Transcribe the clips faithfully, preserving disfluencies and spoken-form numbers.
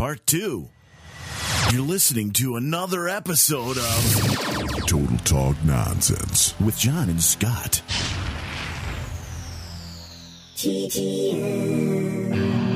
Part two. You're listening to another episode of Total Talk Nonsense with John and Scott. T T N.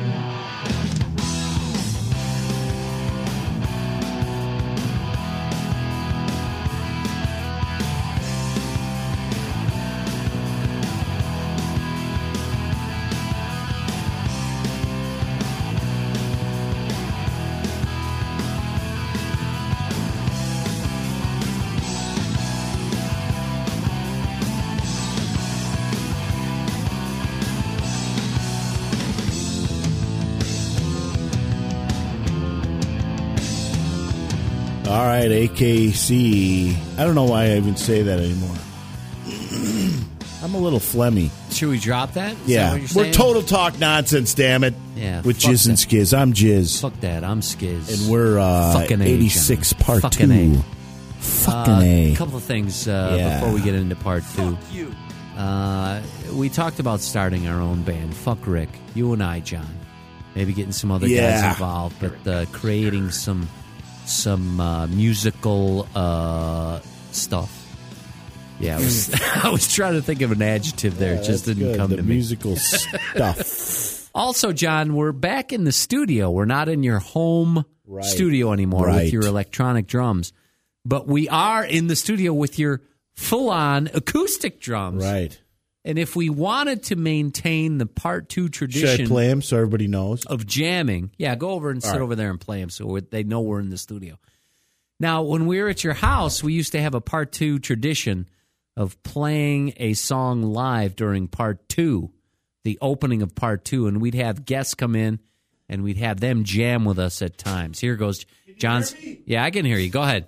All right, A K C. I don't know why I even say that anymore. I'm a little phlegmy. Should we drop that? Is yeah. that what you're We're saying? Total Talk Nonsense, damn it. Yeah. With fuck Jizz and that. Skizz. I'm Jizz. Fuck that. I'm Skizz. And we're uh, Fucking A, eighty-six John. part Fucking two. A. Fucking Uh, A. A couple of things uh, Yeah. before we get into part two. Fuck you. Uh, we talked about starting our own band. Fuck Rick. You and I, John. Maybe getting some other Yeah. guys involved, but uh, creating some some uh, musical uh, stuff. Yeah, I was, I was trying to think of an adjective there. Yeah, it just that's didn't good. come the to me. musical stuff. Also, John, we're back in the studio. We're not in your home Right. studio anymore Right. with your electronic drums, but we are in the studio with your full-on acoustic drums. Right. And if we wanted to maintain the part two Should I tradition play him so everybody knows? of jamming, yeah, go over and sit right. over there and play them so we're, they know we're in the studio. Now, when we were at your house, we used to have a part two tradition of playing a song live during part two, the opening of part two, and we'd have guests come in and we'd have them jam with us at times. Here goes John's. Yeah, I can hear you. Go ahead.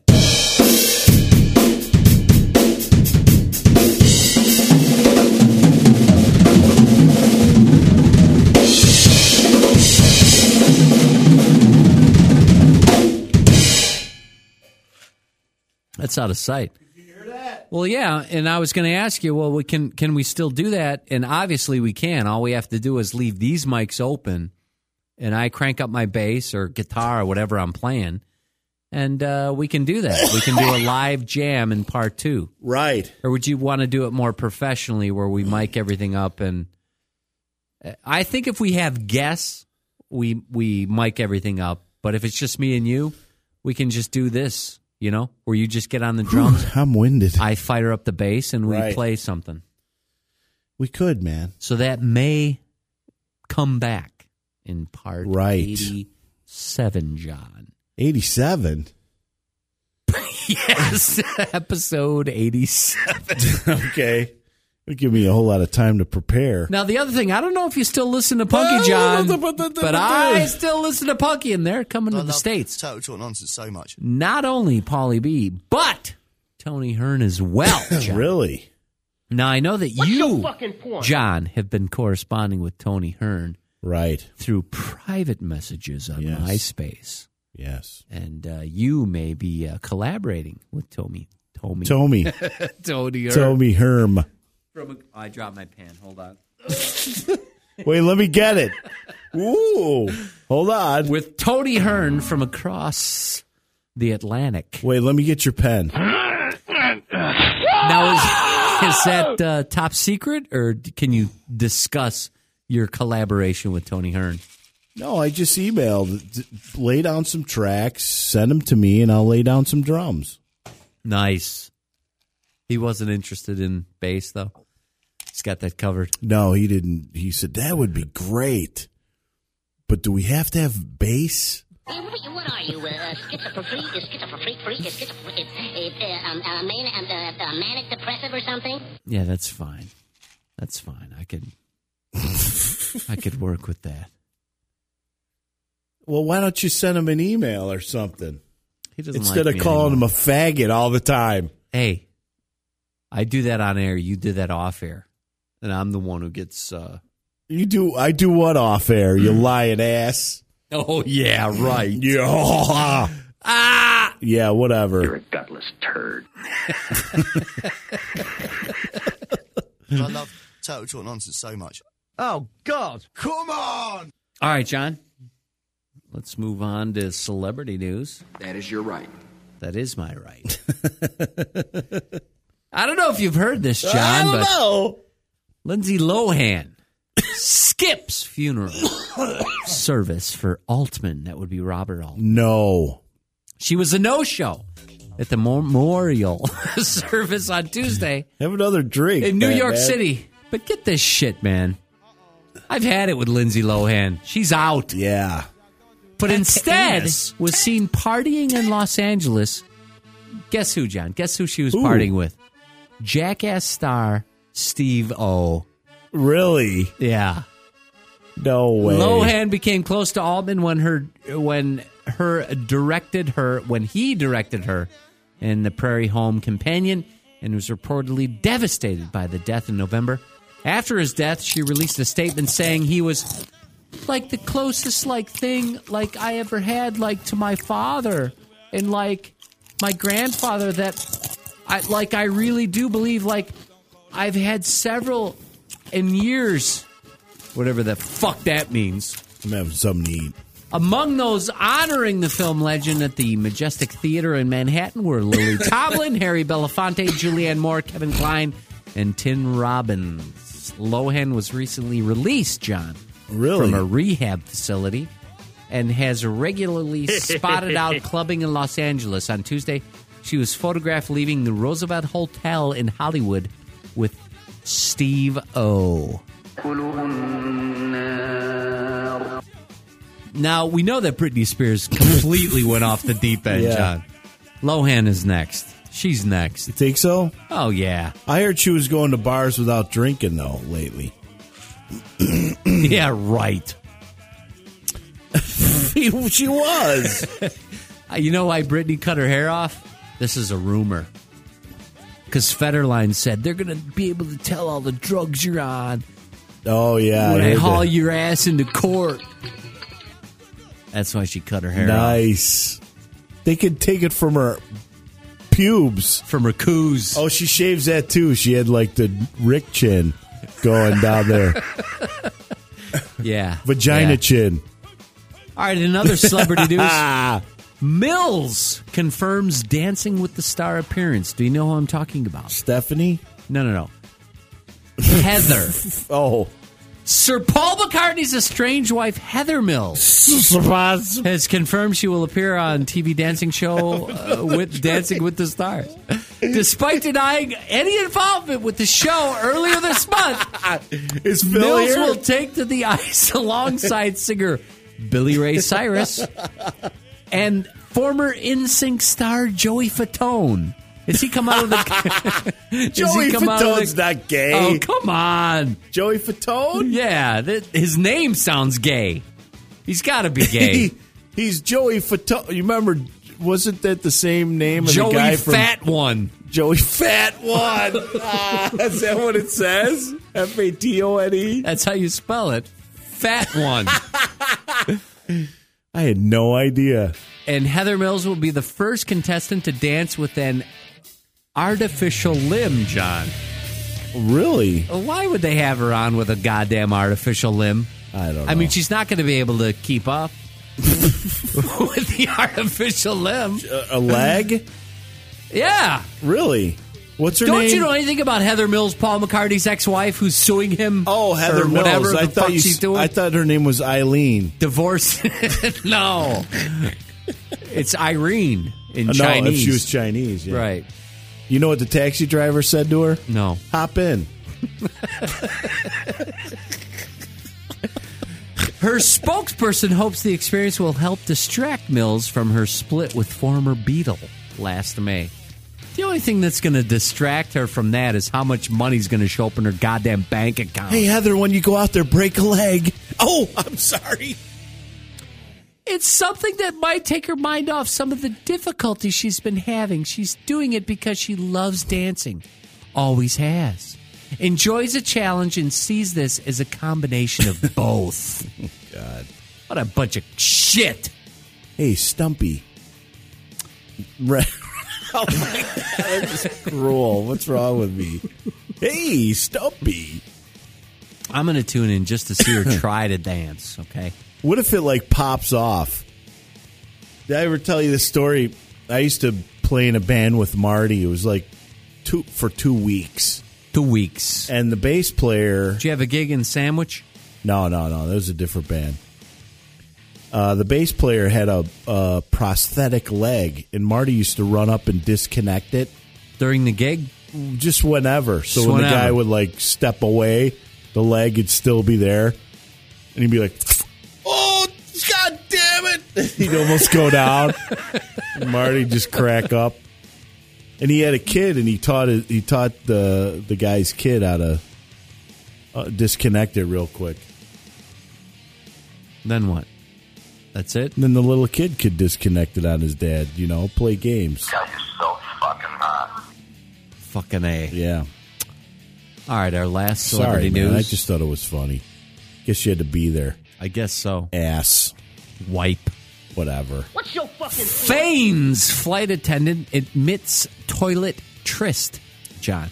That's out of sight. Did you hear that? Well, yeah, and I was going to ask you, well, we can can we still do that? And obviously we can. All we have to do is leave these mics open, and I crank up my bass or guitar or whatever I'm playing, and uh, we can do that. We can do a live jam in part two. Right. Or would you want to do it more professionally where we mic everything up? And I think if we have guests, we we mic everything up. But if it's just me and you, we can just do this. You know, where you just get on the drums. I'm winded. I fire up the bass and we Right. play something. We could, man. So that may come back in part Right. eighty-seven, John. eighty-seven? Yes, episode eighty-seven. Okay. It'll give me a whole lot of time to prepare. Now, the other thing, I don't know if you still listen to Punky, Well, John, but- but- but- but but- I still listen to Punky, and they're coming I to the love States. Total Talk Nonsense so much. Not only Pauly B, but Tony Hearn as well, John. Really? Now, I know that you, John, have been corresponding with Tony Hearn Right. through private messages on Yes. MySpace. Yes. And uh, you may be uh, collaborating with Tommy. Tommy. Tommy. Tony Hearn. Tommy Herm. From a, I dropped my pen. Hold on. Wait, let me get it. Ooh. Hold on. With Tony Hearn from across the Atlantic. Wait, let me get your pen. Now, is, is that uh, top secret, or can you discuss your collaboration with Tony Hearn? No, I just emailed. D- Lay down some tracks, send them to me, and I'll lay down some drums. Nice. He wasn't interested in bass, though. He's got that covered. No, he didn't. He said, that would be great. But do we have to have bass? Hey, what, what are you, uh, schizophrenic, schizophrenic, freak, schizophrenic, uh, uh, um, uh, man, uh, uh, manic depressive or something? Yeah, that's fine. That's fine. I could, I could work with that. Well, why don't you send him an email or something? He doesn't Instead like of me calling anymore. him a faggot all the time. Hey, I do that on air. You did that off air, and I'm the one who gets. Uh... You do. I do what off air? You lying ass. Oh yeah, right. Yeah. Ah, Yeah. Whatever. You're a gutless turd. I love Total Talk Nonsense so much. Oh, God. Come on! all right, John. Let's move on to celebrity news. That is your right. That is my right. I don't know if you've heard this, John, I don't but know. Lindsay Lohan skips funeral service for Altman. That would be Robert Altman. No. She was a no-show at the memorial service on Tuesday Have another drink. in New Batman. York City. But get this shit, man. I've had it with Lindsay Lohan. She's out. Yeah. But instead ass. was seen partying in Los Angeles. Guess who, John? Guess who she was Who? partying with? Jackass star Steve O. Really? Yeah. No way. Lohan became close to Altman when her when her directed her when he directed her in The Prairie Home Companion and was reportedly devastated by the death in November. After his death, she released a statement saying he was like the closest like thing like I ever had like to my father and like my grandfather that I like I really do believe like I've had several in years, whatever the fuck that means. I'm having something to eat. Among those honoring the film legend at the Majestic Theater in Manhattan were Lily Tomlin, Harry Belafonte, Julianne Moore, Kevin Kline, and Tim Robbins. Lohan was recently released, John, Really? from a rehab facility and has regularly spotted out clubbing in Los Angeles. On Tuesday, she was photographed leaving the Roosevelt Hotel in Hollywood with Steve O. Now, we know that Britney Spears completely went off the deep end, Yeah. John. Lohan is next. She's next. You think so? Oh, yeah. I heard she was going to bars without drinking, though, lately. Yeah, right. She was. Uh, You know why Britney cut her hair off? This is a rumor. Because Federline said they're going to be able to tell all the drugs you're on Oh, yeah. when I they heard haul that. your ass into court. That's why she cut her hair off. Nice. They could take it from her pubes. From her coos. Oh, she shaves that, too. She had, like, the Rick chin going down there. Yeah. Vagina Yeah. chin. All right, another celebrity news. Ah. Mills confirms Dancing with the Star appearance. Do you know who I'm talking about? Stephanie? No, no, no. Heather. Oh. Sir Paul McCartney's estranged wife, Heather Mills, has confirmed she will appear on T V dancing show uh, with Dancing with the Stars. Despite denying any involvement with the show earlier this month, Is Phil Mills here? will take to the ice alongside singer Billy Ray Cyrus and former N Sync star Joey Fatone. Has he come out of the... Has Joey he come out of Fatone's the- not gay. Oh, come on. Joey Fatone? Yeah, that, his name sounds gay. He's got to be gay. He, he's Joey Fatone. You remember, wasn't that the same name of Joey the guy from... Fat One. Joey Fat One. Ah, is that what it says? F A T O N E? That's how you spell it. Fat One. I had no idea. And Heather Mills will be the first contestant to dance with an artificial limb, John. Really? Why would they have her on with a goddamn artificial limb? I don't know. I mean, she's not going to be able to keep up with the artificial limb. A, a leg? Yeah. Really? What's her Don't name? you know anything about Heather Mills, Paul McCartney's ex-wife, who's suing him? Oh, Heather or Mills. whatever I the thought fuck you, she's doing. I thought her name was Eileen. Divorce? No, it's Irene in Uh, Chinese. No, if she was Chinese. Yeah. Right? You know what the taxi driver said to her? No. Hop in. Her spokesperson hopes the experience will help distract Mills from her split with former Beatle last May. The only thing that's going to distract her from that is how much money's going to show up in her goddamn bank account. Hey, Heather, when you go out there, break a leg. Oh, I'm sorry. It's something that might take her mind off some of the difficulties she's been having. She's doing it because she loves dancing. Always has. Enjoys a challenge and sees this as a combination of both. God. What a bunch of shit. Hey, Stumpy. Re- oh, my God. That's cruel. What's wrong with me? Hey, Stumpy. I'm going to tune in just to see her try to dance, okay? What if it, like, pops off? Did I ever tell you this story? I used to play in a band with Marty. It was like two for two weeks. Two weeks. And the bass player... Did you have a gig in Sandwich? No, no, no. That was a different band. Uh, the bass player had a, a prosthetic leg, and Marty used to run up and disconnect it. During the gig? Just whenever. So Just when whenever. the guy would, like, step away, the leg would still be there. And he'd be like, oh, God damn it. He'd almost go down. And Marty'd just crack up. And he had a kid, and he taught it, he taught the the guy's kid how to uh, disconnect it real quick. Then what? That's it? And then the little kid could disconnect it on his dad, you know, play games. God, you're so fucking hot. Fucking A. Yeah. All right, our last Sorry, celebrity man. news. I just thought it was funny. Guess you had to be there. I guess so. Ass. Wipe. Whatever. What's your fucking... Fane's flight attendant admits toilet tryst. John.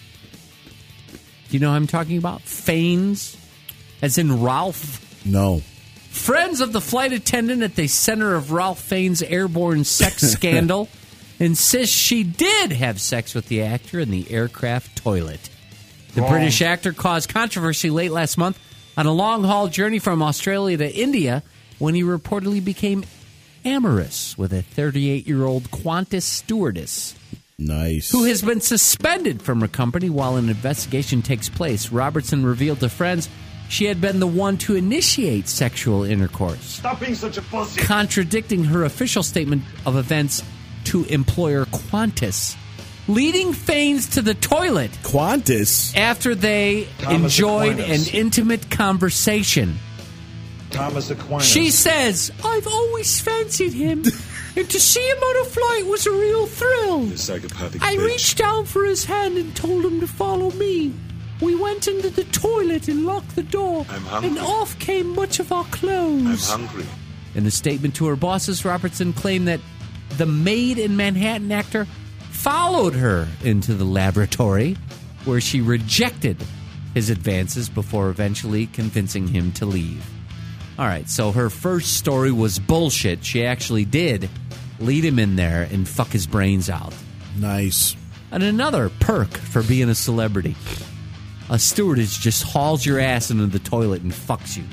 Do you know what I'm talking about? Fane's? As in Ralph? No. Friends of the flight attendant at the center of Ralph Fane's airborne sex scandal insist she did have sex with the actor in the aircraft toilet. The Wrong. British actor caused controversy late last month on a long-haul journey from Australia to India when he reportedly became amorous with a thirty-eight-year-old Qantas stewardess. Nice. Who has been suspended from her company while an investigation takes place. Robertson revealed to friends she had been the one to initiate sexual intercourse. Stop being such a pussy. Contradicting her official statement of events to employer Qantas, leading Fanes to the toilet Qantas? after they Thomas enjoyed Aquinas. an intimate conversation. Thomas Aquinas. She says, I've always fancied him, and to see him on a flight was a real thrill. You psychopathic I bitch. reached down for his hand and told him to follow me. We went into the toilet and locked the door, I'm hungry. and off came much of our clothes. I'm hungry. In a statement to her bosses, Robertson claimed that the maid in Manhattan actor followed her into the laboratory, where she rejected his advances before eventually convincing him to leave. All right, so her first story was bullshit. She actually did lead him in there and fuck his brains out. Nice. And another perk for being a celebrity. A stewardess just hauls your ass into the toilet and fucks you.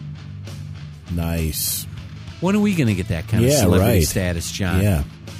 Nice. When are we going to get that kind of Yeah, celebrity right. status, John? Yeah.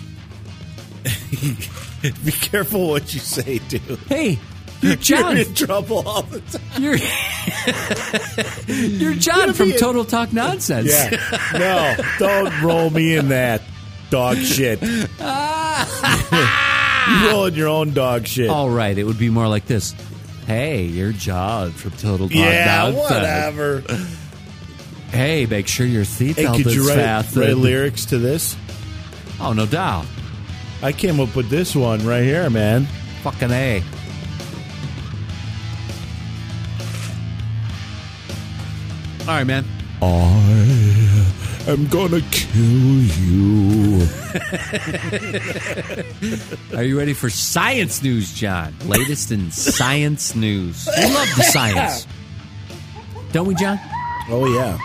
Be careful what you say, dude. Hey, you're John. You're in trouble all the time. You're, you're John from be a- Total Talk Nonsense. Yeah. No, don't roll me in that dog shit. You roll in your own dog shit. All right, it would be more like this. Hey, you're John from Total Talk yeah, Nonsense. whatever. Hey, make sure your Hey, seatbelt could is you write, fastened. write lyrics to this? Oh, no doubt. I came up with this one right here, man. Fucking A. All right, man. I am gonna kill you. Are you ready for science news, John? Latest in science news. We love the science. Don't we, John? Oh, yeah.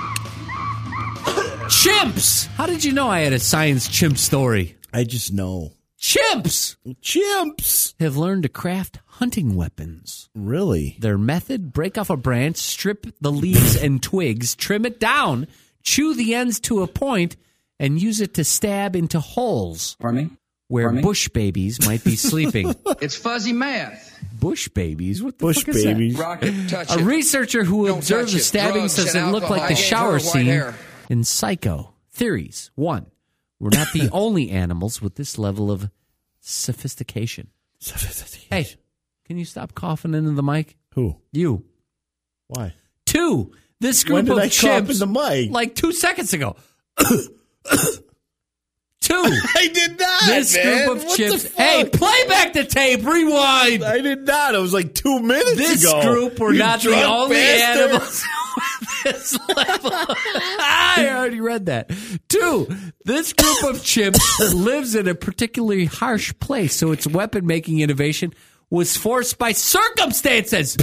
Chimps! How did you know I had a science chimp story? I just know. Chimps Chimps. have learned to craft hunting weapons. Really? Their method, break off a branch, strip the leaves and twigs, trim it down, chew the ends to a point, and use it to stab into holes Pardon me? where Pardon me? bush babies might be sleeping. It's fuzzy math. Bush babies? What the Bush fuck is that? babies. Rocket, touch A it. researcher who Don't observed touch the it. stabbing Drugs says and it looked like alcohol. the I gave shower her white scene hair. in Psycho. Theories. One, we're not the only animals with this level of sophistication. Hey, can you stop coughing into the mic? Who? You. Why? Two, this group When did of I cough chimps, in the mic? like two seconds ago. Two, I did not, this man. group of What the chimps. fuck? Hey, play back the tape. Rewind. I did not. It was like two minutes This ago. group were You not the drunk only bastard. animals with this level. I already read that. Two, this group of chimps lives in a particularly harsh place, so its weapon-making innovation was forced by circumstances,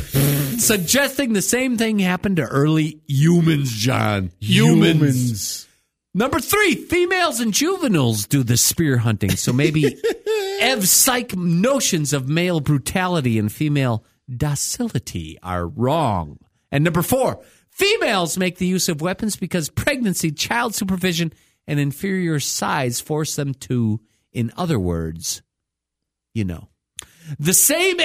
suggesting the same thing happened to early humans, John. Humans. Number three, females and juveniles do the spear hunting. So maybe Ev's psych notions of male brutality and female docility are wrong. And number four, females make the use of weapons because pregnancy, child supervision, and inferior size force them to, in other words, you know. The same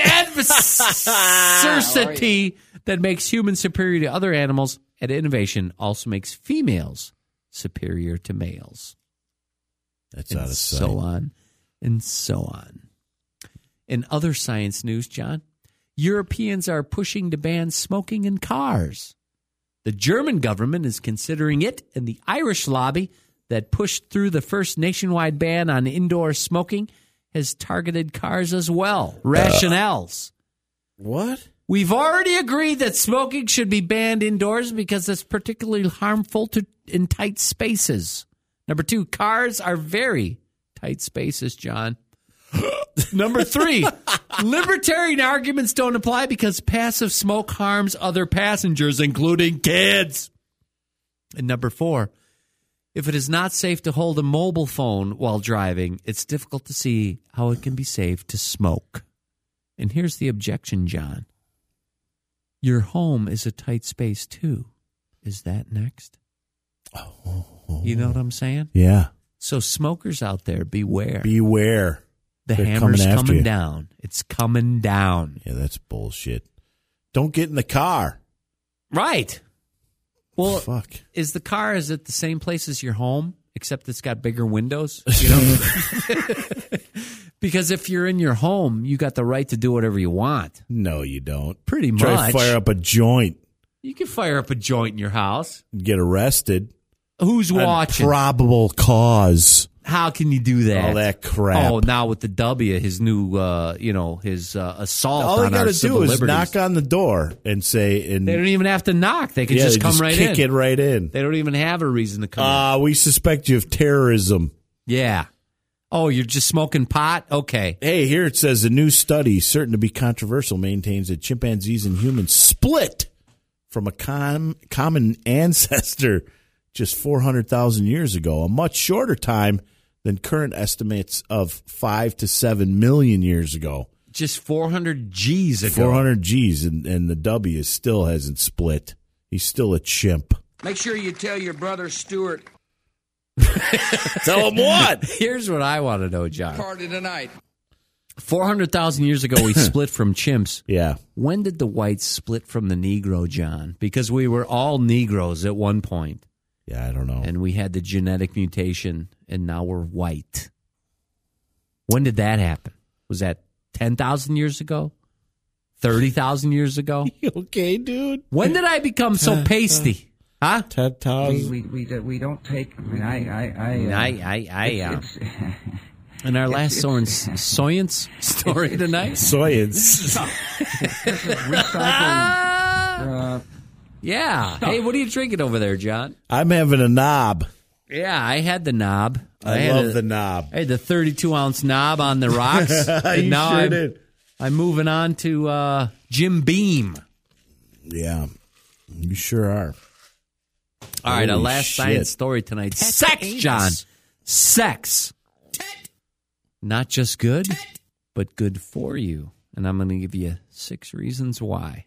adversity that makes humans superior to other animals at innovation also makes females superior to males. That's and out of sight. so on and so on. In other science news, John, Europeans are pushing to ban smoking in cars. The German government is considering it, and the Irish lobby that pushed through the first nationwide ban on indoor smoking has targeted cars as well. Rationales. What? We've already agreed that smoking should be banned indoors because it's particularly harmful to in tight spaces. Number two, cars are very tight spaces, John. Number three, libertarian arguments don't apply because passive smoke harms other passengers, including kids. And number four, if it is not safe to hold a mobile phone while driving, it's difficult to see how it can be safe to smoke. And here's the objection, John. Your home is a tight space, too. Is that next? Oh. You know what I'm saying? Yeah. So smokers out there, beware. Beware. The They're hammer's coming after coming you. down. It's coming down. Yeah, that's bullshit. Don't get in the car. Right. Well, Fuck. is the car, is it the same place as your home, except it's got bigger windows? You know? Because if you're in your home, you got the right to do whatever you want. No, you don't. Pretty Try much. to fire up a joint. You can fire up a joint in your house. Get arrested. Who's On watching? probable cause. How can you do that? All that crap. Oh, now with the W, his new, uh, you know, his uh, assault All on they our got to civil do is liberties. knock on the door and say, and They don't even have to knock. They can yeah, just they come just right kick in. it right in. They don't even have a reason to come Uh, we suspect you of terrorism. in. Yeah. Oh, you're just smoking pot? Okay. Hey, here it says a new study, certain to be controversial, maintains that chimpanzees and humans split from a com- common ancestor just four hundred thousand years ago, a much shorter time than current estimates of five to seven million years ago. Just four hundred G's ago. four hundred G's, and, and the W still hasn't split. He's still a chimp. Make sure you tell your brother Stuart. Tell him what? Here's what I want to know, John. Party tonight. four hundred thousand years ago, we split from chimps. Yeah. When did the whites split from the Negro, John? Because we were all Negroes at one point. Yeah, I don't know. And we had the genetic mutation, and now we're white. When did that happen? Was that ten thousand years ago? thirty thousand years ago? You okay, dude? When did I become so pasty? Huh? ten We thousand. we we, we don't take. I mean, I I I. Uh, I, I, I, uh, it's, it's, in our last it's- science, science story tonight. Science. this is recycled. Uh, Yeah. Hey, what are you drinking over there, John? I'm having a knob. Yeah, I had the knob. I, had love a- the knob. I had the thirty-two ounce knob on the rocks. and You now sure I'm, did. I'm moving on to uh, Jim Beam. Yeah, you sure are. All right, our Holy last shit. science story tonight. Sex, John. Sex. Not just good, but good for you. And I'm going to give you six reasons why.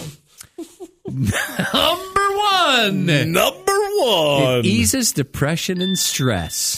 Number one. Number one. It eases depression and stress.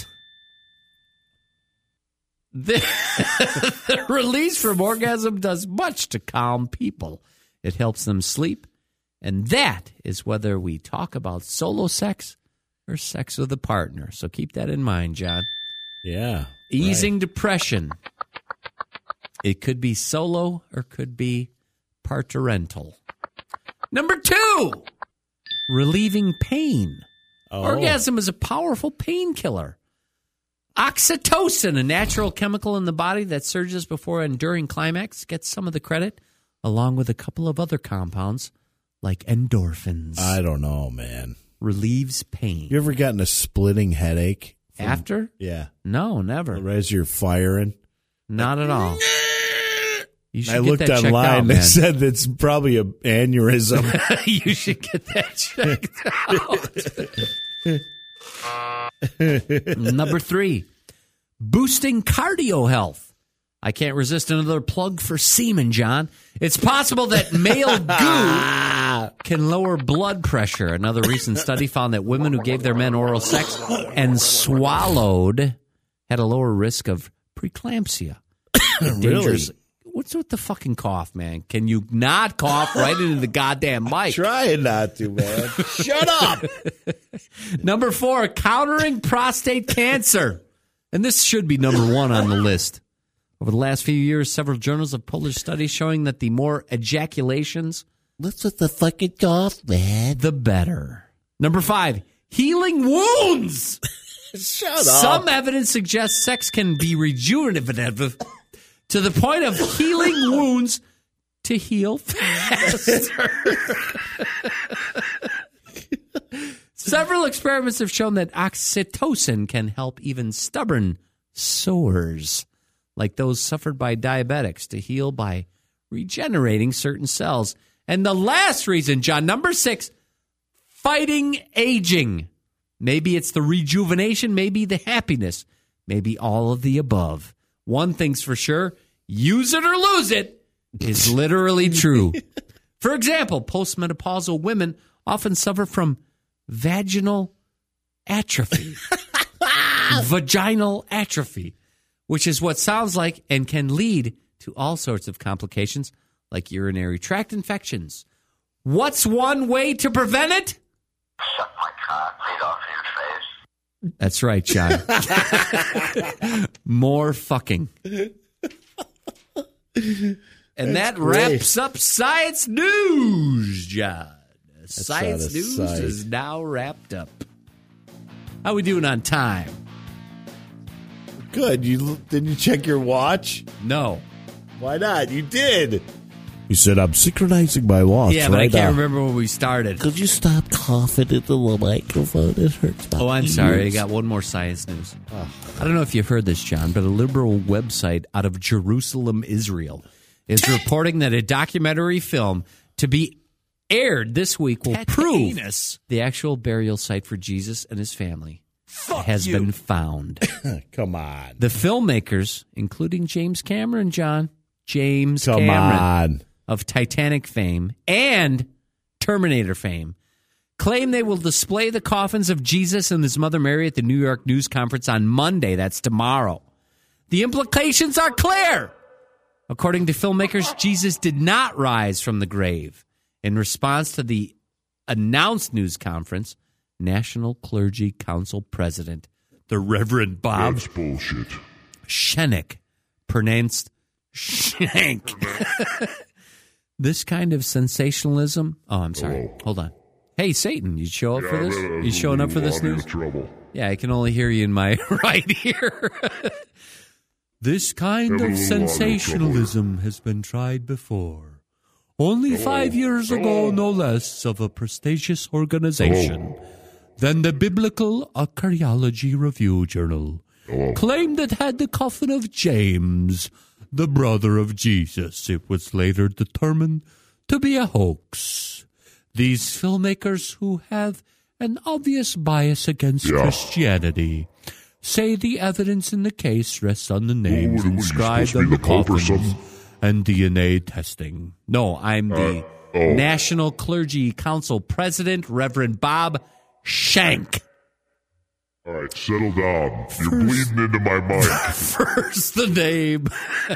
The, the release from orgasm does much to calm people. It helps them sleep. And that is whether we talk about solo sex or sex with a partner. So keep that in mind, John. Yeah. Easing right. depression. It could be solo or could be parental. Number two, relieving pain. Oh. Orgasm is a powerful painkiller. Oxytocin, a natural chemical in the body that surges before and during climax, gets some of the credit, along with a couple of other compounds like endorphins. I don't know, man. Relieves pain. You ever gotten a splitting headache? from- After? Yeah. No, never. As you're firing. Not at all. You should I get looked that checked online. out, They man. said that's probably an aneurysm. You should get that checked out. Number three, boosting cardio health. I can't resist another plug for semen, John. It's possible that male goo can lower blood pressure. Another recent study found that women who gave their men oral sex and swallowed had a lower risk of preeclampsia. Dangerous. What's with the fucking cough, man? Can you not cough right into the goddamn mic? Trying not to, man. Shut up. Number four, countering prostate cancer. And this should be number one on the list. Over the last few years, several journals have published studies showing that the more ejaculations, what's with the fucking cough, man? The better. Number five, healing wounds. Shut up. Some evidence suggests sex can be rejuvenative to the point of healing wounds to heal faster. Several experiments have shown that oxytocin can help even stubborn sores, like those suffered by diabetics, to heal by regenerating certain cells. And the last reason, John, number six, fighting aging. Maybe it's the rejuvenation, maybe the happiness, maybe all of the above. One thing's for sure, use it or lose it is literally true. For example, postmenopausal women often suffer from vaginal atrophy. Vaginal atrophy, which is what sounds like and can lead to all sorts of complications like urinary tract infections. What's one way to prevent it? Suck my cock right off your face. That's right, John. More fucking. And that wraps up Science News, John. Science News sight. is now wrapped up. How we doing on time? Good. You didn't you check your watch? No. Why not? You did. You said I'm synchronizing my watch. Yeah, but right I can't now. remember when we started. Could you stop coughing into the microphone? It hurts my Oh, I'm ears. sorry. I got one more science news. Oh. I don't know if you've heard this, John, but a liberal website out of Jerusalem, Israel, is reporting that a documentary film to be aired this week will prove the actual burial site for Jesus and his family has been found. Come on. The filmmakers, including James Cameron, John, James Come Cameron on. of Titanic fame and Terminator fame, claim they will display the coffins of Jesus and his mother Mary at the New York News Conference on Monday. That's tomorrow. The implications are clear. According to filmmakers, Jesus did not rise from the grave. In response to the announced news conference, National Clergy Council President, the Reverend Bob That's bullshit. Schenek, pronounced Shank. This kind of sensationalism. Oh, I'm sorry. Hello. Hold on. Hey, Satan, you show up Yeah, for this? I'm in a You showing up for this lot of news? trouble. Yeah, I can only hear you in my right ear. This kind I'm in of a little out of sensationalism has been tried before. Only Hello. five years ago, Hello. no less, of a prestigious organization than the Biblical Archaeology Review Journal Hello. claimed it had the coffin of James, the brother of Jesus. It was later determined to be a hoax. These filmmakers, who have an obvious bias against Yeah. Christianity, say the evidence in the case rests on the names what are you inscribed supposed to on be, the the Pope or coffins something? and D N A testing. No, I'm the Uh, oh. National Clergy Council President, Reverend Bob Shank. All right, settle down. You're bleeding into my mic. First, the name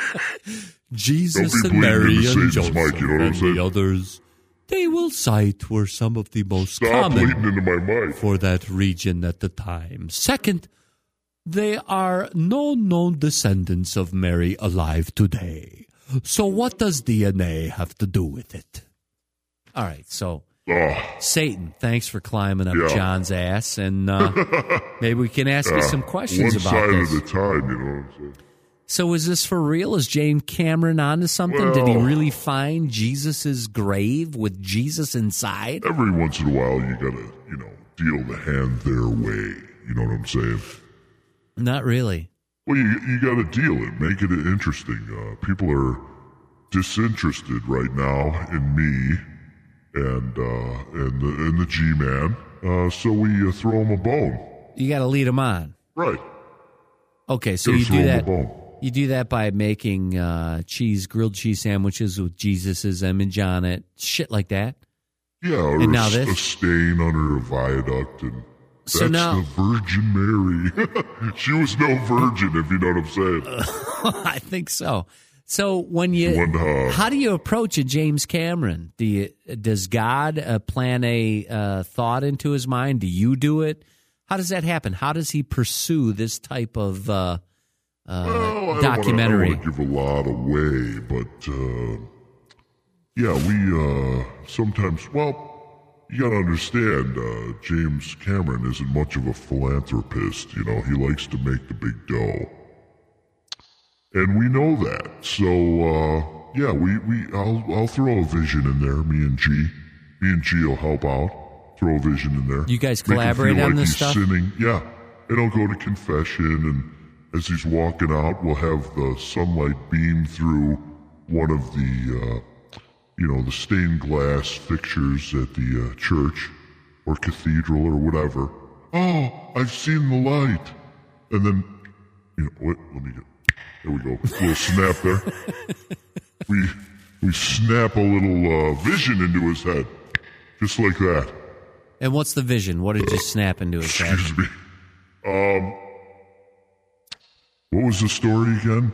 Jesus Don't be and Mary bleeding into and Satan's Joseph mic, you know what I'm and saying? the others. They will cite were some of the most Stop bleeding common into my mic. for that region at the time. Second, they are no known descendants of Mary alive today. So what does D N A have to do with it? All right, so Ah, Satan, thanks for climbing up Yeah. John's ass, and uh, maybe we can ask you some questions one about side this. at a time, you know what I'm saying? So is this for real? Is James Cameron onto something? Did he Well- really find Jesus' grave with Jesus inside? Every once in a while, you gotta, you know, deal the hand their way. You know what I'm saying? Not really. Well, you you gotta deal it, make it interesting. Uh, people are disinterested right now in me and uh, and the and the G-man, uh, so we uh, throw them a bone. You got to lead them on. Right. Okay, so Gotta you throw do 'em that. a bone. You do that by making uh, cheese, grilled cheese sandwiches with Jesus's image on it, shit like that. Yeah, or And now a, this? a stain under a viaduct, and that's So now- the Virgin Mary. She was no virgin, if you know what I'm saying. I think so. So when you, When, uh, how do you approach a James Cameron? Do you, does God uh, plant a uh, thought into his mind? Do you do it? How does that happen? How does he pursue this type of uh, uh, well, I documentary? Don't want to give a lot away, but uh, yeah, we uh, sometimes. Well, you got to understand, uh, James Cameron isn't much of a philanthropist. You know, he likes to make the big dough. And we know that, so uh, yeah, we, we I'll I'll throw a vision in there. Me and G, me and G will help out. Throw a vision in there. You guys Make him collaborate feel on like this he's stuff? Sinning. Yeah, and I'll go to confession, and as he's walking out, we'll have the sunlight beam through one of the, uh, you know, the stained glass fixtures at the uh, church or cathedral or whatever. Oh, I've seen the light, and then, you know, wait, let me get. There we go. A little snap there. We we snap a little uh, vision into his head, just like that. And what's the vision? What did you snap into his head? Excuse me. Um, what was the story again?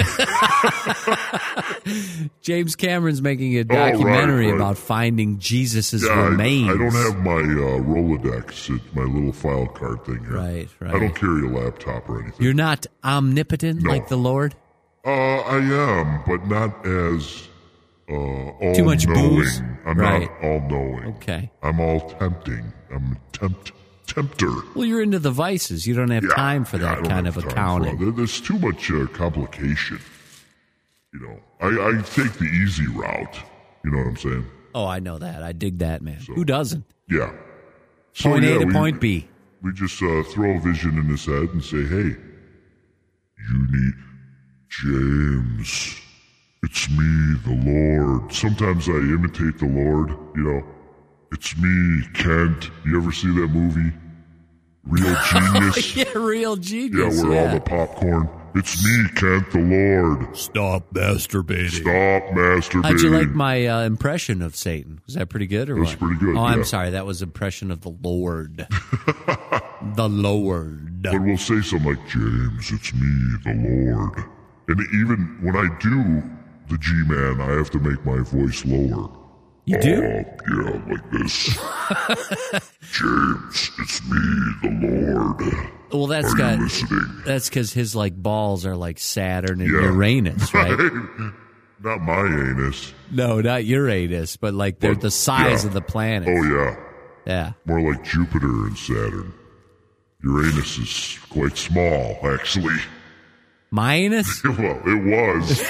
James Cameron's making a documentary right, right. about finding Jesus' Yeah, I, remains. I don't have my uh, Rolodex. It's my little file card thing here. Right, right. I don't carry a laptop or anything. You're not omnipotent No. like the Lord? Uh, I am, but not as uh, all Too much knowing. booze? I'm Right. not all knowing. Okay. I'm all tempting. I'm a tempt tempter. Well, you're into the vices. You don't have Yeah, time for yeah, I that don't kind have of time for accounting. all- there- There's too much uh, complication. You know, I, I take the easy route. You know what I'm saying? Oh, I know that. I dig that, man. Who doesn't? Yeah. So, Point yeah, A to we, point B. We just uh, throw a vision in his head and say, hey, you need James. It's me, the Lord. Sometimes I imitate the Lord, you know. It's me, Kent. You ever see that movie? Real Genius? Yeah, real Yeah, genius. where yeah. all the popcorn. It's me, Kent, the Lord. Stop masturbating. Stop masturbating. How'd you like my uh, impression of Satan? Was that pretty good or It was what? pretty good, Oh, I'm yeah. sorry. That was impression of the Lord. The Lord. But we'll say something like, James, it's me, the Lord. And even when I do the G-Man, I have to make my voice lower. You do? Oh, yeah, like this. James, it's me, the Lord. Well, that's Are got you listening? that's because his like balls are like Saturn and Yeah. Uranus, right? Not my anus. No, not Uranus, but like they're But, the size yeah. of the planet. Oh, yeah. Yeah. More like Jupiter and Saturn. Uranus is quite small, actually. Minus? Well, it was.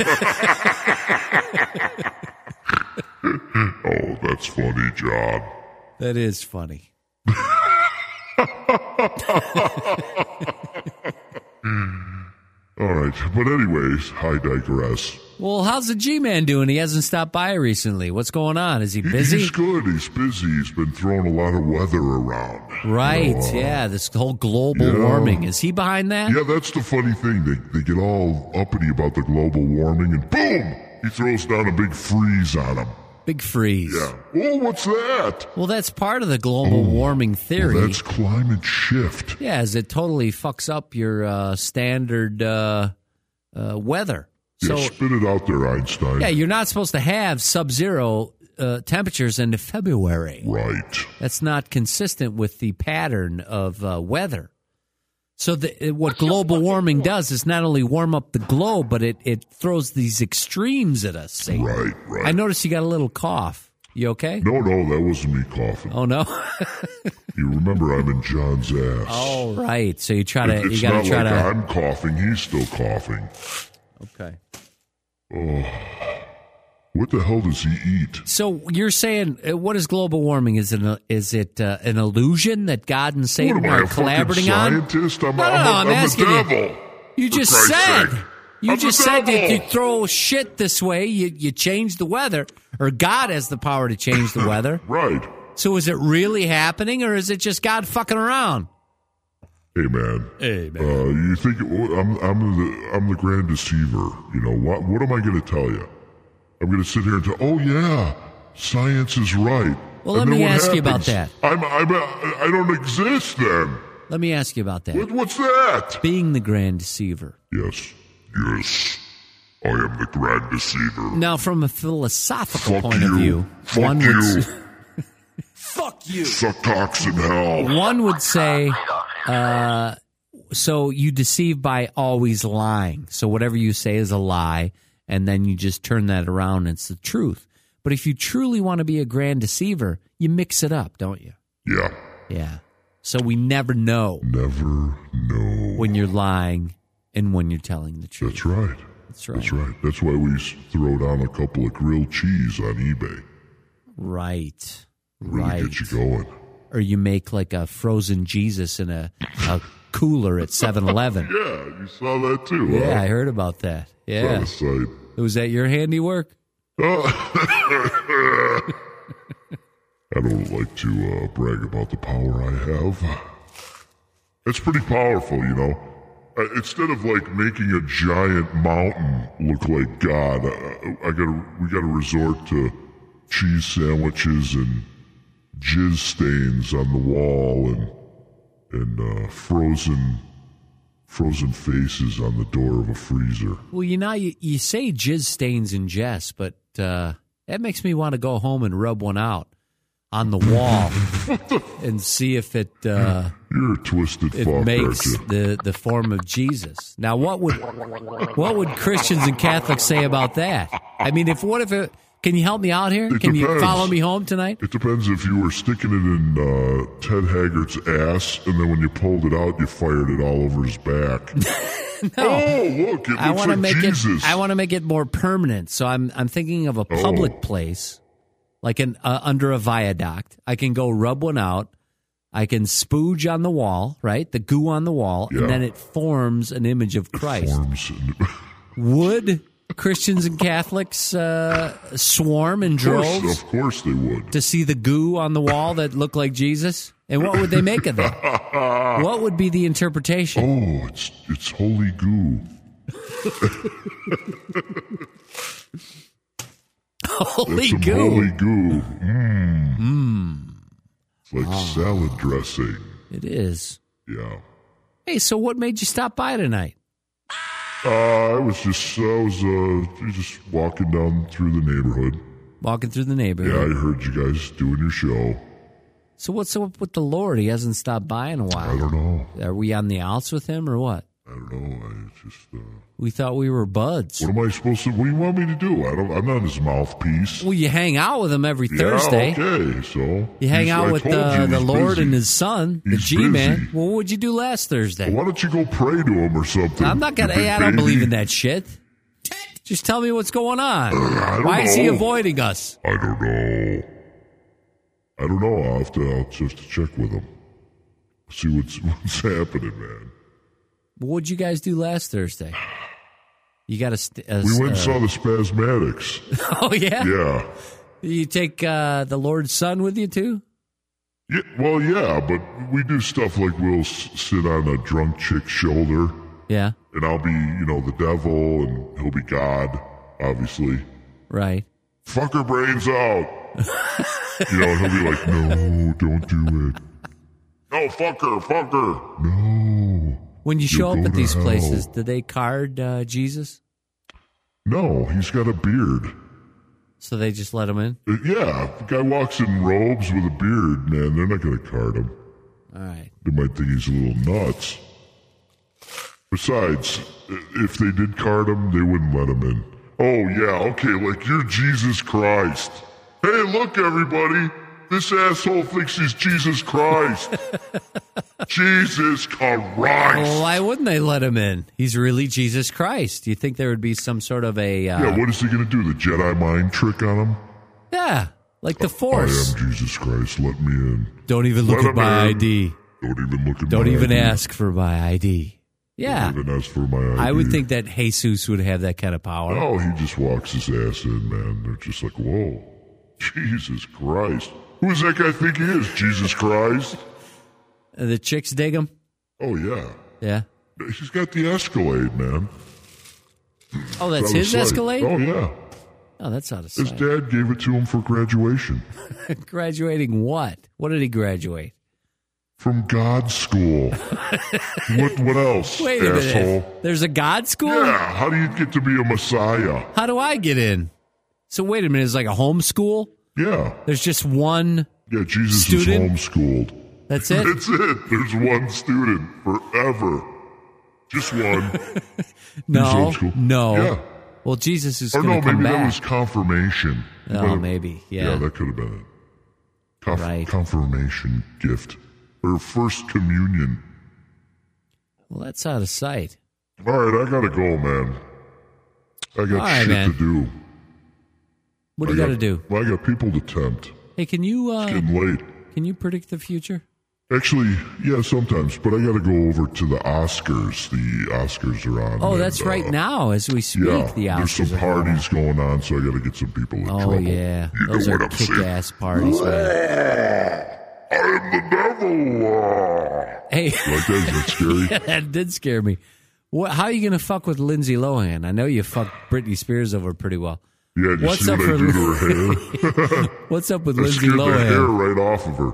Oh, that's funny, John. That is funny. All right, but anyways, I digress. Well, how's the G-Man doing? He hasn't stopped by recently. What's going on? Is he busy? He's good. He's busy. He's been throwing a lot of weather around. Right, You know, uh, yeah, this whole global yeah. warming. Is he behind that? Yeah, that's the funny thing. They, they get all uppity about the global warming, and boom, he throws down a big freeze on them. Big freeze. Yeah. Oh, what's that? Well, that's part of the global warming theory. Well, that's climate shift. Yeah, as it totally fucks up your uh, standard uh, uh, weather. So, Yeah, spit it out there, Einstein. yeah, you're not supposed to have sub-zero uh, temperatures into February. Right. That's not consistent with the pattern of uh, weather. So the, what global warming does is not only warm up the globe, but it, it throws these extremes at us. See? Right, right. I noticed you got a little cough. You okay? No, no, that wasn't me coughing. Oh, no? You remember I'm in John's ass. Oh, right. So you try to, It- it's you got not to try like to. I'm coughing. He's still coughing. Okay. What the hell does he eat? So you're saying, uh, what is global warming? Is it a, is it uh, an illusion that God and What Satan am I, are a fucking collaborating on? scientist? I'm, No, no, I'm, no, a, I'm I'm asking the you. devil. You for just Christ's said. sake. You I'm just the said that devil. you throw shit this way, you you change the weather, or God has the power to change the weather. Right. So is it really happening, or is it just God fucking around? Hey man. Hey, man. Uh, you think I'm I'm the I'm the grand deceiver? You know what? What am I going to tell you? I'm going to sit here and tell. Oh yeah, science is right. Well, let And then me what ask you about happens? that. I'm I'm I don't exist then. Let me ask you about that. What, what's that? Being the grand deceiver. Yes, yes. I am the grand deceiver. Now, from a philosophical Fuck point you. of view, Fuck one you. would Fuck you. Suck cocks in hell. one would say, uh, so you deceive by always lying. So whatever you say is a lie, and then you just turn that around and it's the truth. But if you truly want to be a grand deceiver, you mix it up, don't you? Yeah. Yeah. So we never know Never know. when you're lying and when you're telling the truth. That's right. That's right. That's right. That's why we s- throw down a couple of grilled cheese on eBay. Right. Really Right. get you going. Or you make like a frozen Jesus in a, a cooler at seven eleven. Yeah, you saw that too. Yeah, huh? I heard about that. It's Yeah. on the site. Was that your handiwork? Oh. I don't like to uh, brag about the power I have. It's pretty powerful, you know. Uh, instead of like making a giant mountain look like God, uh, I gotta we gotta resort to cheese sandwiches and jizz stains on the wall and and uh, frozen frozen faces on the door of a freezer. Well, you know, you, you say jizz stains in jest, but uh, that makes me want to go home and rub one out on the wall and see if it uh, You're a twisted it fuck, makes aren't you? the, the form of Jesus. Now, what would what would Christians and Catholics say about that? I mean, if what if it? Can you help me out here? It Can you depends. follow me home tonight? It depends if you were sticking it in uh, Ted Haggart's ass, and then when you pulled it out, you fired it all over his back. No. Oh, look! It I looks want to like make Jesus. it. I want to make it more permanent. So I'm I'm thinking of a public Oh. place, like an uh, under a viaduct. I can go rub one out. I can spooge on the wall, right? The goo on the wall, Yeah. and then it forms an image of Christ. Forms and- Would Christians and Catholics uh, swarm in Of course, droves of course they would. to see the goo on the wall that looked like Jesus? And what would they make of that? What would be the interpretation? Oh, it's it's holy goo. Holy That's some goo! holy goo. Mmm. Mm. It's like Ah. salad dressing. It is. Yeah. Hey, so what made you stop by tonight? Uh, I was just I was uh just walking down through the neighborhood. Walking through the Yeah, I neighborhood. heard you guys doing your show. So what's up with the Lord? He hasn't stopped by in a while. I don't know. Are we on the outs with him or what? I don't know. I just uh, We thought we were buds. what am I supposed to? What do you want me to do? I don't. I'm not his mouthpiece. Well, you hang out with him every Yeah, Thursday. okay. So You hang he's- out I with told uh, you the he's Lord busy. and his son, the He's G-Man. busy. Well, what would you do last Thursday? Why don't you go pray to him or something? I'm not gonna. you Hey, I big don't believe baby? in that shit. Just tell me what's going on. I don't Why is he know. avoiding us? I don't know. I don't know. I'll have to. I'll just check with him. See what's what's happening, man. What'd you guys do last Thursday? You got a. St- a We went and uh, saw the Spasmatics. Oh yeah. Yeah. You take uh, the Lord's son with you too? Yeah. Well, yeah, but we do stuff like we'll s- sit on a drunk chick's shoulder, Yeah. and I'll be, you know, the devil, and he'll be God, obviously. Right. Fuck her brains out. You know, and he'll be like, no, don't do it. No, fuck her, fuck her. No. When you show You'll up go at to these hell. places, do they card uh, Jesus? No, he's got a beard. So they just let him in? Uh, Yeah, if the guy walks in robes with a beard, man, they're not going to card him. All right. They might think he's a little nuts. Besides, i- if they did card him, they wouldn't let him in. Oh, yeah, okay, like you're Jesus Christ. Hey, look, everybody. This asshole thinks he's Jesus Christ. Jesus Christ. Well, why wouldn't they let him in? He's really Jesus Christ. Do you think there would be some sort of a. Uh, Yeah, what is he going to do? The Jedi mind trick on him? yeah, like the I Force. am Jesus Christ. Let me in. Don't even look Let at him my in. I D. Don't even look at Don't my even I D. ask for my I D. Yeah. Don't even ask for my I D. I would think that Jesus would have that kind of power. Oh, he just walks his ass in, man. They're just like, whoa, Jesus Christ. Who does that guy think he is? Jesus Christ? Uh, The chicks dig him. Oh, yeah. Yeah. He's got the Escalade, man. Oh, that's Out of his sight. Escalade? Oh, yeah. Oh, that's out of His sight. dad gave it to him for graduation. Graduating what? What did he graduate? From God school. what What else, Wait a asshole? minute. There's a God school? Yeah, how do you get to be a messiah? How do I get in? So wait a minute, it's like a homeschool? Yeah. There's just one Yeah, Jesus student? is homeschooled. That's it? That's it. There's one student forever. Just one. No. He's homeschooled. No. Yeah. Well, Jesus is Or going no, to come maybe back. that was confirmation. Oh, Whether- maybe. Yeah. Yeah, that could have been it. Conf- Right. Confirmation gift. Or first communion. Well, that's out of sight. All right, I gotta go, man. I got All right, shit man. to do. What do I you got to do? Well, I got people to tempt. Hey, can you uh, It's getting late. can you predict the future? Actually, yeah, sometimes, but I got to go over to the Oscars. The Oscars are on. Oh, and, that's right uh, now as we speak. Yeah, the there's Oscars some are going parties going on, so I got to get some people in on. Oh trouble. yeah, You those know are what I'm saying? kick-ass parties, man. I am the devil. uh. Hey, Like that, is that scary? yeah, that did scare me. What? How are you going to fuck with Lindsay Lohan? I know you fucked Britney Spears over pretty well. Yeah, did you What's see up what I for- do to her hair? What's up with I Lindsay scared the hair Lohan? right off of her.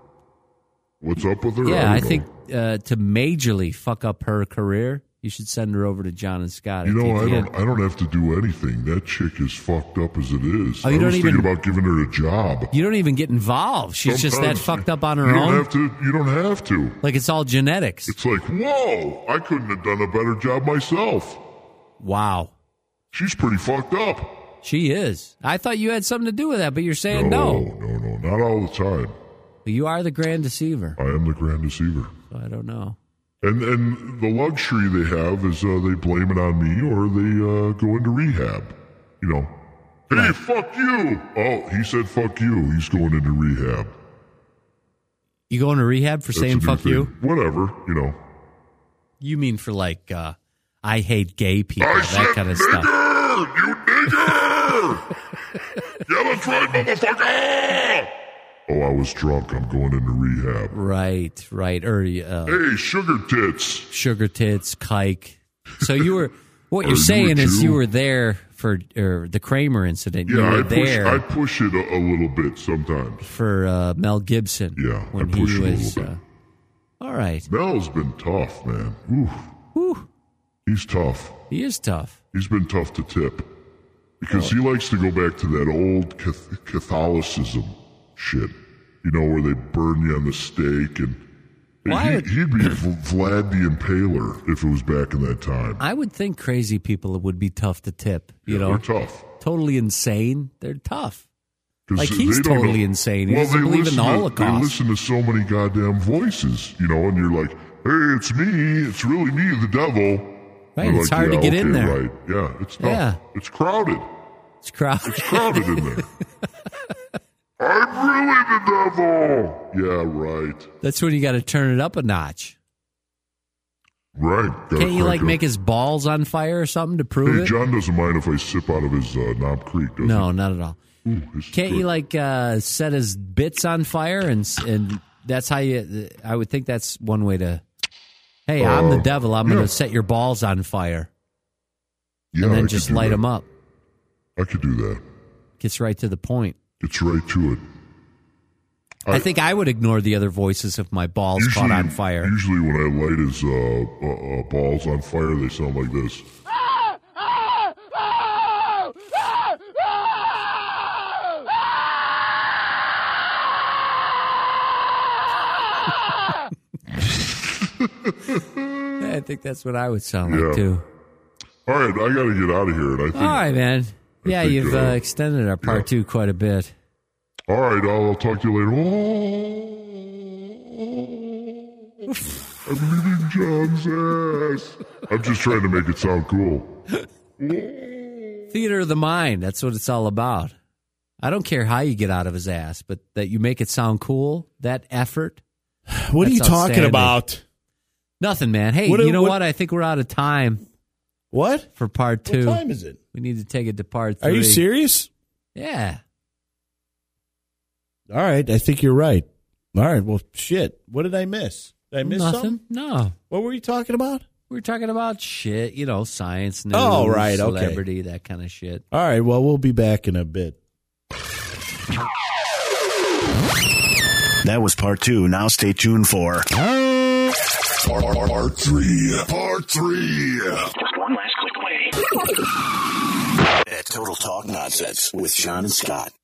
What's up with her? Yeah, don't I know. think uh, to majorly fuck up her career, you should send her over to John and Scott. You at know, I T T N. don't. I don't have to do anything. That chick is fucked up as it is. Oh, you I don't was even- thinking about giving her a job. You don't even get involved. She's just that Sometimes fucked up on her you own. Don't have to, you don't have to. Like it's all genetics. It's like, whoa! I couldn't have done a better job myself. Wow. She's pretty fucked up. She is. I thought you had something to do with that, but you're saying no. no, no, no, not all the time. You are the grand deceiver. I am the grand deceiver. So I don't know. And and the luxury they have is uh, they blame it on me or they uh, go into rehab. You know, hey, fuck you! Oh, he said fuck you. He's going into rehab. You going to rehab for That's saying a new fuck thing. you? Whatever, you know. You mean for like, uh, I hate gay people, I that said kind of nigger! stuff. You nigger! Yeah, that's right, motherfucker! Oh, I was drunk. I'm going into rehab. Right, right. Or uh, Hey, sugar tits. sugar tits, kike. So you were, what Or you're you saying were is too. you were there for or the Kramer incident. you Yeah, were I push, there I push it a, a little bit sometimes. for uh, Mel Gibson. Yeah, I when push he it a was. little bit. Uh, all right. Mel's been tough, man. Ooh, Whew, he's tough. he is tough. He's been tough to tip. Because he likes to go back to that old Cath- Catholicism shit. You know, where they burn you on the stake. And Why he, would- he'd be V- Vlad the Impaler if it was back in that time. I would think crazy people would be tough to tip. You Yeah, know, they're tough. totally insane. They're tough. 'Cause Like, he's they don't totally know- insane. He well, doesn't they believe in the listen to- Holocaust. They listen to so many goddamn voices, you know, and you're like, hey, it's me. It's really me, the devil. Right, They're it's like, hard to yeah, get okay, in there. Right. Yeah, it's tough. Yeah. It's crowded. It's crowded. It's crowded in there. I'm really the devil. Yeah, right. That's when you got to turn it up a notch. Right. Gotta Can't you crank like up. make his balls on fire or something to prove Hey, it? John doesn't mind if I sip out of his uh, Knob Creek, does No, not at all. he? Ooh, this is Can't you good. like uh, set his bits on fire and s- and that's how you? I would think that's one way to. Hey, I'm the Uh, devil. I'm yeah. going to set your balls on fire Yeah, and I then could just do light that. them up. I could do that. Gets right to the point. It's right to it. I, I- think I would ignore the other voices if my balls caught on fire. Usually, when I light his uh, uh, uh, balls on fire, they sound like this. I think that's what I would sound like Yeah. too. All right, I got to get out of here. And I think. All right, man. Yeah, think, you've uh, uh, extended our part yeah. two quite a bit. All right, I'll, I'll talk to you later. Oh, I'm leaving John's ass. I'm just trying to make it sound cool. Theater of the mind. That's what it's all about. I don't care how you get out of his ass, but that you make it sound cool, that effort. What are you That's talking outstanding. about? Nothing, man. Hey, What- you know what- what? I think we're out of time What? for part two. What time is it? We need to take it to part three. Are you serious? Yeah. All right, I think you're right. All right, well, shit. What did I miss? Did I miss Nothing. something? No. What were you talking about? We were talking about shit, you know, science, news, Oh, right, okay. celebrity, that kind of shit. All right, well, we'll be back in a bit. That was part two. Now stay tuned for Part, part three. Part three. just one last click away. At Total Talk Nonsense with Sean and Scott.